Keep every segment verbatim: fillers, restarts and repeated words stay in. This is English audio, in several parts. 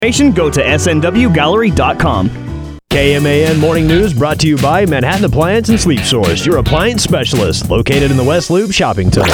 Go to S N W gallery dot com. K M A N Morning News brought to you by Manhattan Appliance and Sleep Source, your appliance specialist, located in the West Loop Shopping Center.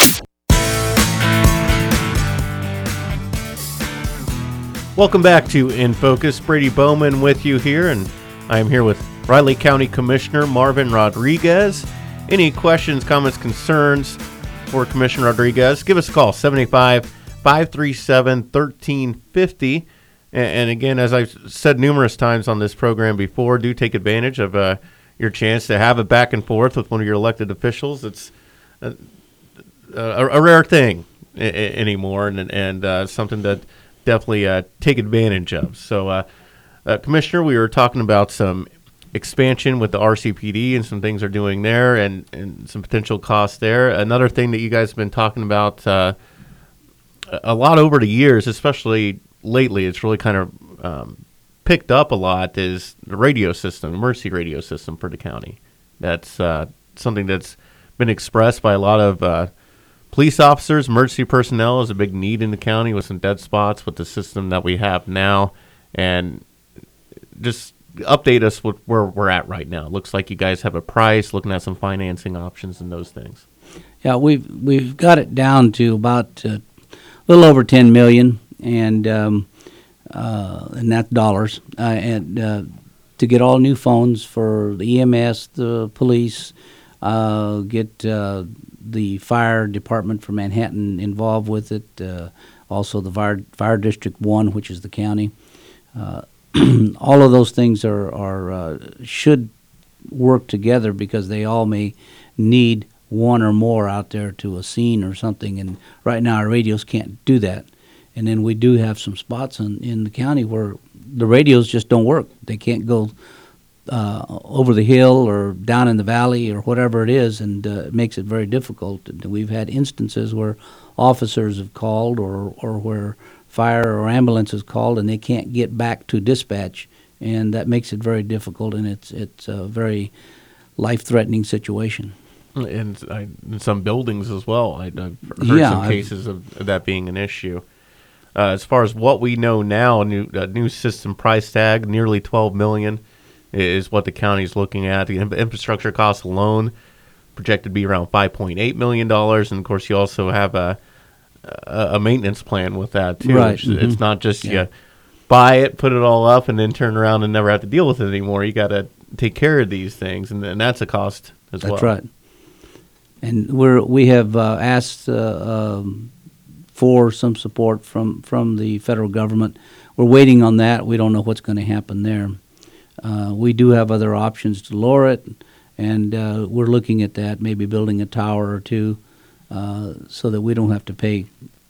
Welcome back to In Focus. Brady Bowman with you here, and I am here with Riley County Commissioner Marvin Rodriguez. Any questions, comments, concerns for Commissioner Rodriguez, give us a call, seven eight five, five three seven, one three five zero. And again, as I've said numerous times on this program before, do take advantage of uh, your chance to have a back and forth with one of your elected officials. It's a, a, a rare thing I- I- anymore, and, and uh, something that definitely uh, take advantage of. So, uh, uh, Commissioner, we were talking about some expansion with the R C P D and some things they're doing there, and, and some potential costs there. Another thing that you guys have been talking about uh, a lot over the years, especially lately, it's really kind of um, picked up a lot, is the radio system, emergency radio system for the county. That's uh, something that's been expressed by a lot of uh, police officers. Emergency personnel is a big need in the county with some dead spots with the system that we have now. And just update us with where we're at right now. It looks like you guys have a price, looking at some financing options and those things. Yeah, we've we've got it down to about uh, a little over ten million. And um, uh, and that's dollars, uh, and uh, to get all new phones for the E M S, the police, uh, get uh, the fire department for Manhattan involved with it, uh, also the fire, fire district one, which is the county. Uh, all of those things are, are uh, should work together because they all may need one or more out there to a scene or something, and right now our radios can't do that. And then we do have some spots in, in the county where the radios just don't work. They can't go uh, over the hill or down in the valley or whatever it is, and uh, it makes it very difficult. And we've had instances where officers have called or, or where fire or ambulance has called and they can't get back to dispatch, and that makes it very difficult, and it's, it's a very life-threatening situation. And I, in some buildings as well. I, I've heard yeah, some I've, cases of that being an issue. Uh, as far as what we know now, new uh, new system price tag, nearly twelve million dollars is what the county is looking at. The infrastructure costs alone projected to be around five point eight million dollars, and of course you also have a a, a maintenance plan with that too. Right. It's, Mm-hmm. it's not just yeah. you buy it, put it all up, and then turn around and never have to deal with it anymore. You got to take care of these things, and, and that's a cost as That's well. That's right. And we're we have uh, asked. Uh, um, for some support from, from the federal government. We're waiting on that. We don't know what's going to happen there. Uh, we do have other options to lower it, and uh, we're looking at that, maybe building a tower or two uh, so that we don't have to pay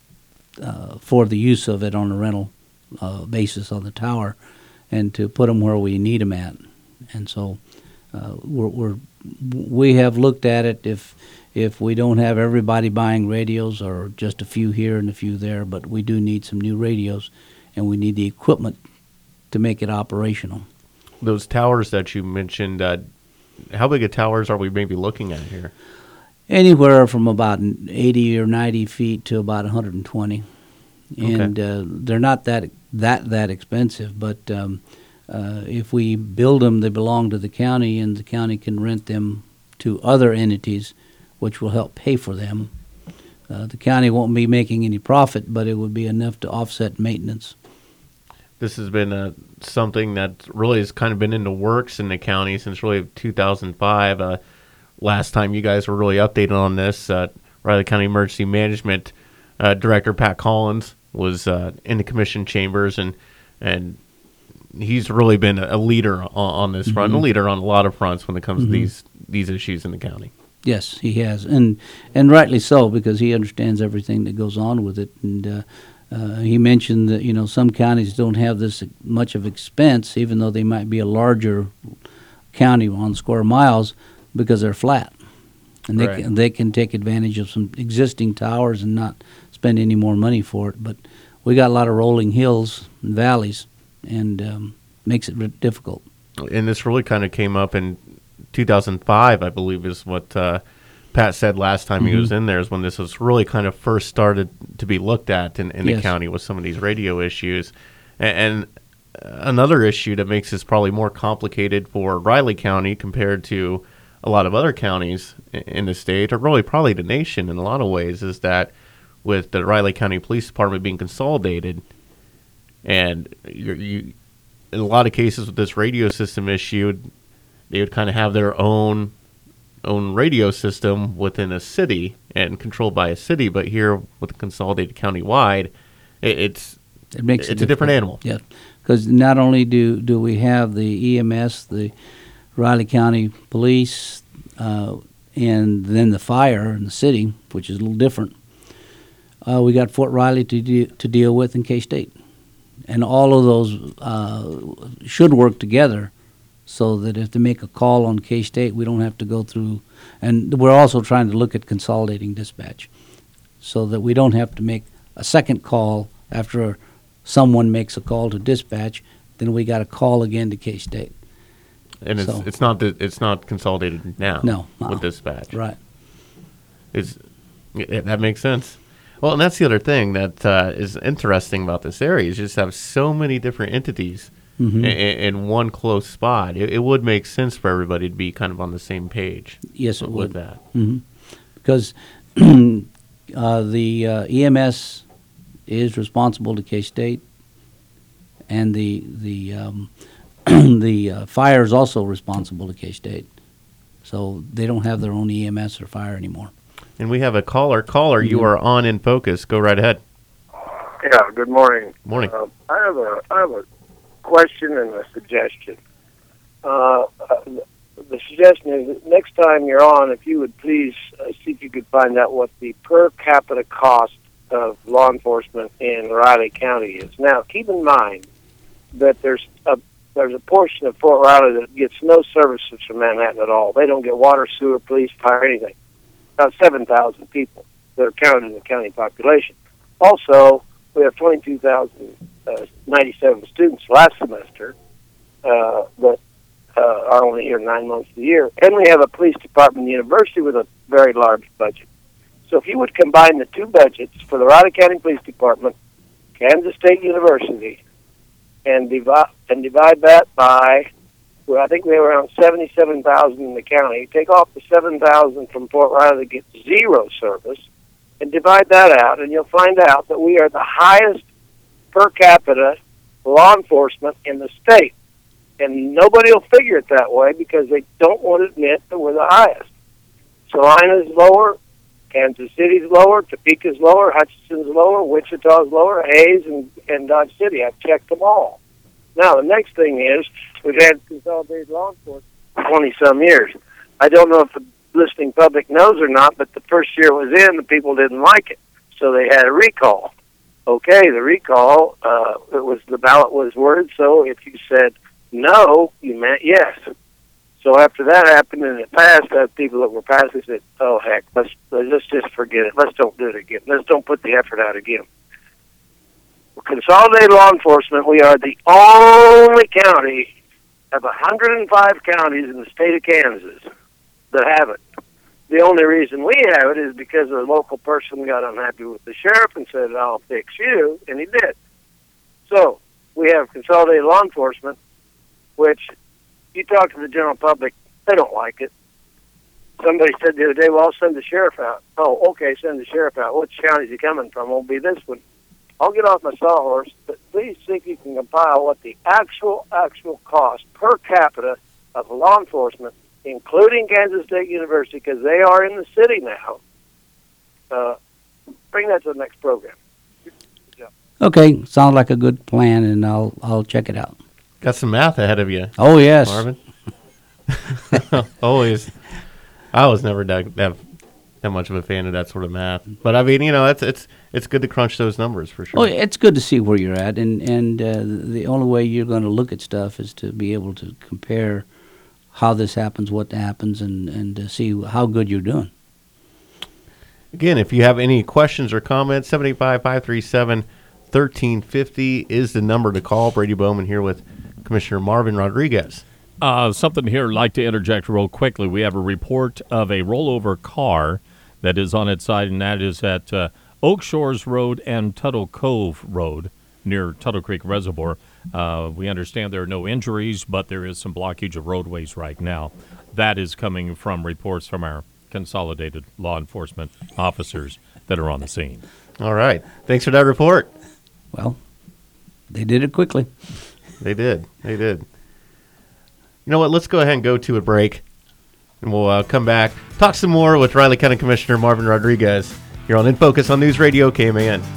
uh, for the use of it on a rental uh, basis on the tower, and to put them where we need them at. And so uh, we're, we're, we have looked at it. If If we don't have everybody buying radios or just a few here and a few there, but we do need some new radios, and we need the equipment to make it operational. Those towers that you mentioned, uh, how big of towers are we maybe looking at here? Anywhere from about eighty or ninety feet to about one hundred twenty. And Okay. uh, they're not that that that expensive, but um, uh, if we build them, they belong to the county, and the county can rent them to other entities, which will help pay for them. Uh, the county won't be making any profit, but it would be enough to offset maintenance. This has been uh, something that really has kind of been in the works in the county since really two thousand five. Uh, last time you guys were really updated on this, uh, Riley County Emergency Management uh, Director Pat Collins was uh, in the commission chambers, and and he's really been a leader on, on this front, Mm-hmm. a leader on a lot of fronts when it comes Mm-hmm. to these these issues in the county. Yes, he has, and and rightly so, because he understands everything that goes on with it. And uh, uh, he mentioned that, you know, some counties don't have this much of expense, even though they might be a larger county on square miles, because they're flat, and they Right. can, they can take advantage of some existing towers and not spend any more money for it. But we got a lot of rolling hills and valleys, and um, makes it re- difficult. And this really kind of came up in two thousand five, I believe, is what uh, Pat said last time mm-hmm. he was in there, is when this was really kind of first started to be looked at in, in yes. the county with some of these radio issues. And, and another issue that makes this probably more complicated for Riley County compared to a lot of other counties in the state, or really probably the nation in a lot of ways, is that with the Riley County Police Department being consolidated, and you're, you, in a lot of cases with this radio system issue, they would kind of have their own own radio system within a city and controlled by a city. But here with the consolidated county-wide, it, it's it makes it's it a different animal. Yeah, because not only do, do we have the E M S, the Riley County Police, uh, and then the fire in the city, which is a little different. Uh, we got Fort Riley to de- to deal with in K-State, and all of those uh, should work together, so that if they make a call on K-State, we don't have to go through. And we're also trying to look at consolidating dispatch, so that we don't have to make a second call after someone makes a call to dispatch. Then we got to call again to K-State. And it's So- it's not the, it's not consolidated now. No, uh-uh. with dispatch. Right. It's, yeah, that makes sense. Well, and that's the other thing that uh, is interesting about this area is just have so many different entities Mhm. in, in one close spot. It, it would make sense for everybody to be kind of on the same page. Yes, it with would. that. hmm Because uh, the uh, E M S is responsible to K-State, and the the um, the uh, fire is also responsible to K-State. So they don't have their own E M S or fire anymore. And we have a caller. Caller, you Mhm. are on In Focus. Go right ahead. Yeah, good morning. Morning. Uh, I have a I have a question and a suggestion. Uh, uh, the suggestion is that next time you're on, if you would please uh, see if you could find out what the per capita cost of law enforcement in Riley County is. Now, keep in mind that there's a there's a portion of Fort Riley that gets no services from Manhattan at all. They don't get water, sewer, police, fire, anything. About seven thousand people that are counted in the county population. Also, we have twenty-two thousand ninety-seven students last semester uh, that uh, are only here nine months of the year. And we have a police department university with a very large budget. So if you would combine the two budgets for the Riley County Police Department, Kansas State University, and divide, and divide that by, well, I think we have around seventy-seven thousand in the county. Take off the seven thousand from Fort Riley that gets zero service, and divide that out, and you'll find out that we are the highest per capita law enforcement in the state. And nobody will figure it that way because they don't want to admit that we're the highest. Salina's lower, Kansas City's lower, Topeka's lower, Hutchinson's lower, Wichita's lower, Hayes and, and Dodge City. I've checked them all. Now, the next thing is we've had consolidated law enforcement for twenty-some years. I don't know if the listening public knows or not, but the first year it was in, the people didn't like it. So they had a recall. Okay, the recall, uh, it was the ballot was worded, so if you said no, you meant yes. So after that happened and it passed, uh, people that were passing said, oh, heck, let's, let's just forget it. Let's don't do it again. Let's don't put the effort out again. Consolidated law enforcement, we are the only county of one hundred five counties in the state of Kansas that have it. The only reason we have it is because a local person got unhappy with the sheriff and said, I'll fix you, and he did. So we have consolidated law enforcement, which you talk to the general public, they don't like it. Somebody said the other day, well, I'll send the sheriff out. Oh, okay, send the sheriff out. Which county is he coming from? Won't be this one. I'll get off my sawhorse, but please see if you can compile what the actual, actual cost per capita of law enforcement, including Kansas State University, because they are in the city now. Uh, bring that to the next program. Okay, sounds like a good plan, and I'll I'll check it out. Got some math ahead of you, Oh yes, Marvin. Always. I was never that, that that much of a fan of that sort of math, but I mean, you know, it's it's it's good to crunch those numbers for sure. Oh, it's good to see where you're at, and and uh, the only way you're going to look at stuff is to be able to compare how this happens, what happens, and and to see how good you're doing. Again, if you have any questions or comments, seven eight five, five three seven, one three five zero is the number to call. Brady Bowman here with Commissioner Marvin Rodriguez. Uh, something here I'd like to interject real quickly. We have a report of a rollover car that is on its side, and that is at uh, Oak Shores Road and Tuttle Cove Road. near Tuttle Creek Reservoir. Uh, we understand there are no injuries, but there is some blockage of roadways right now. That is coming from reports from our consolidated law enforcement officers that are on the scene. All right. Thanks for that report. Well, they did it quickly. They did. They did. You know what? Let's go ahead and go to a break, and we'll uh, come back, talk some more with Riley County Commissioner Marvin Rodriguez here on In Focus on News Radio K M A N.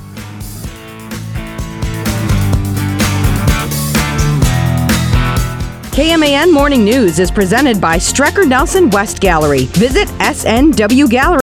K M A N Morning News is presented by Strecker Nelson West Gallery. Visit S N W Gallery.